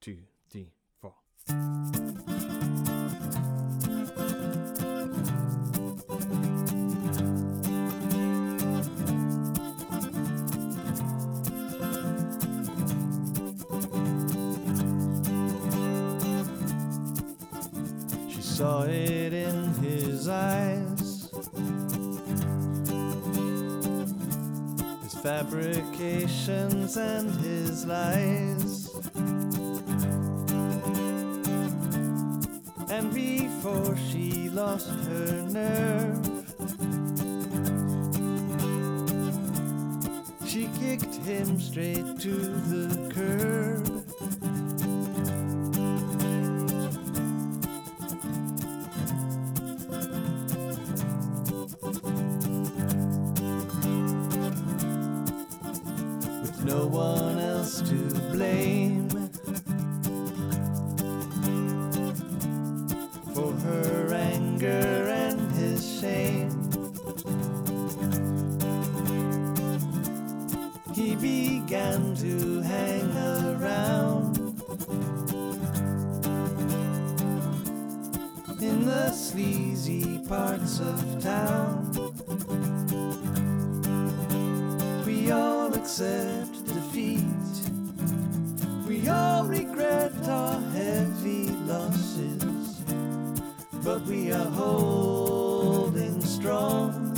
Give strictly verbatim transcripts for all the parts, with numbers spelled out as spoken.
two, three, four. She saw it in his eyes, his fabrications and his lies. And before she lost her nerve, she kicked him straight to the curb. With no one else to blame for her anger and his shame, he began to hang around in the sleazy parts of town. We all accept defeat, we all regret our heavy losses, but we are holding strong.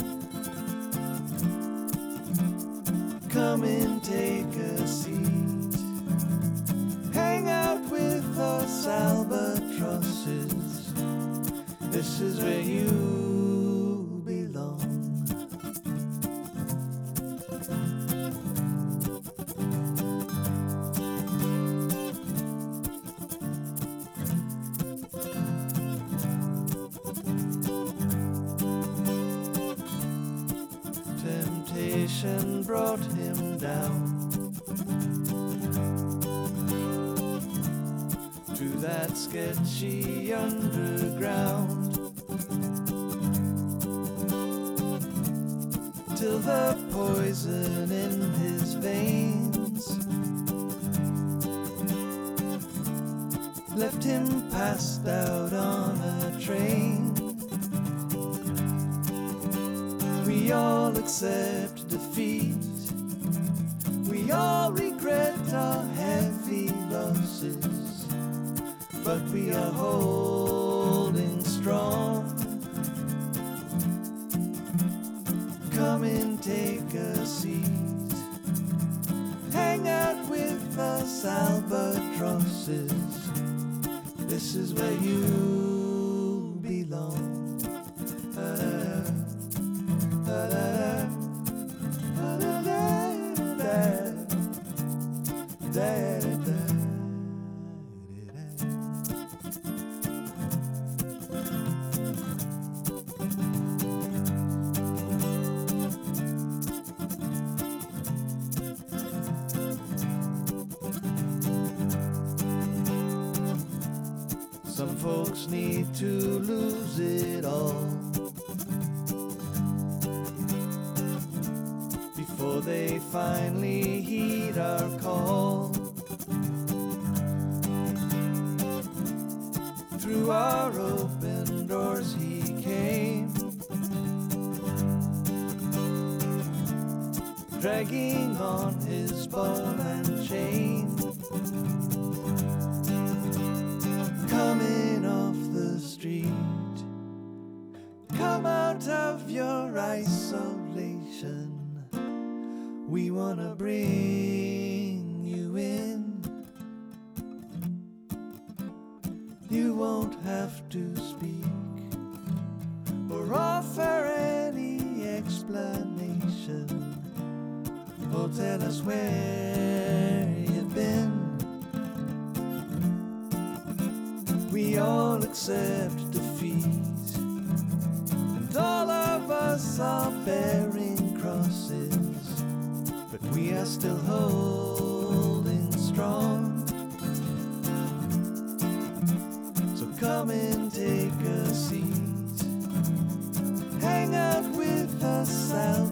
Come and take a seat, hang out with us albatrosses. This is where you belong. Temptation brought him down to that sketchy underground, till the poison in his veins left him passed out on a train. We all accept defeat, we all regret our heavy losses, but we are holding strong. Come and take a seat, hang out with us albatrosses. This is where you belong. uh, Da, da, da, da, da, da, da. Some folks need to lose it all before they finally heed our call. Through our open doors he came, dragging on his ball and chain, coming off the street. Come out of your isolation, we wanna bring you in. You won't have to speak or offer any explanation, or tell us where you've been. We all accept defeat, and all of us are bearing crosses, but we are still holding strong. So come and take a seat, hang out with us out